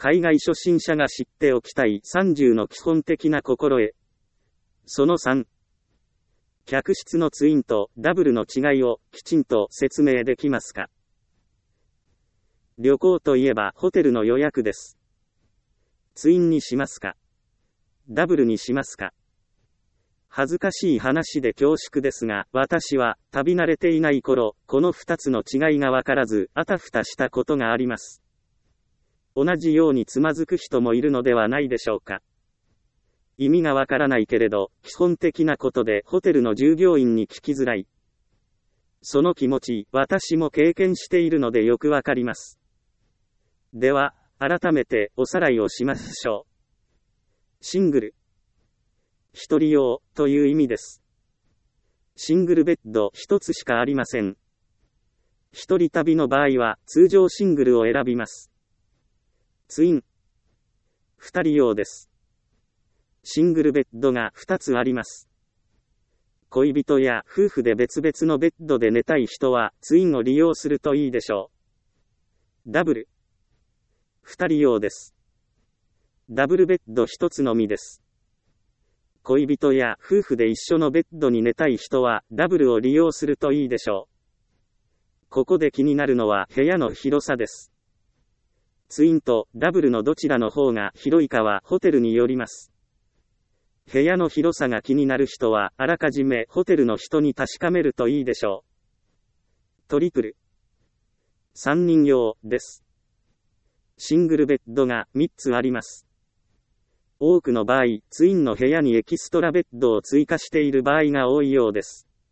海外初心者が知っておきたい30の基本的な心得。その3。客室のツインとダブルの違いをきちんと説明できますか？旅行といえばホテルの予約です。ツインにしますか？ダブルにしますか？恥ずかしい話で恐縮ですが、私は旅慣れていない頃、この2つの違いがわからず、あたふたしたことがあります。同じようにつまずく人もいるのではないでしょうか。意味がわからないけれど、基本的なことでホテルの従業員に聞きづらい。その気持ち、私も経験しているのでよくわかります。では、改めておさらいをしましょう。シングル。一人用という意味です。シングルベッド一つしかありません。一人旅の場合は通常シングルを選びます。ツイン。二人用です。シングルベッドが2つあります。恋人や夫婦で別々のベッドで寝たい人はツインを利用するといいでしょう。ダブル。2人用です。ダブルベッド1つのみです。恋人や夫婦で一緒のベッドに寝たい人はダブルを利用するといいでしょう。ここで気になるのは部屋の広さです。ツインとダブルのどちらの方が広いかはホテルによります。部屋の広さが気になる人はあらかじめホテルの人に確かめるといいでしょう。トリプル。3人用です。シングルベッドが3つあります。多くの場合、ツインの部屋にエキストラベッドを追加している場合が多いようです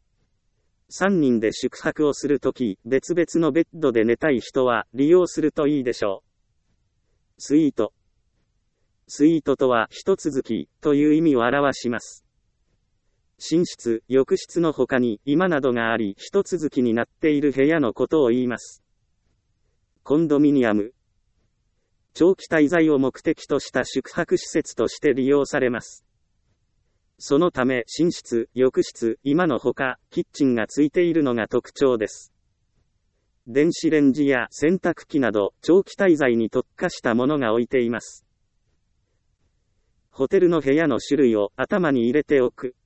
。3人で宿泊をするとき、別々のベッドで寝たい人は利用するといいでしょう。スイート。スイートとは一続きという意味を表します。寝室、浴室の他に居間などがあり一続きになっている部屋のことを言います。コンドミニアム。長期滞在を目的とした宿泊施設として利用されます。そのため寝室、浴室、居間のほか、キッチンがついているのが特徴です。電子レンジや洗濯機など長期滞在に特化したものが置いています。ホテルの部屋の種類を頭に入れておく。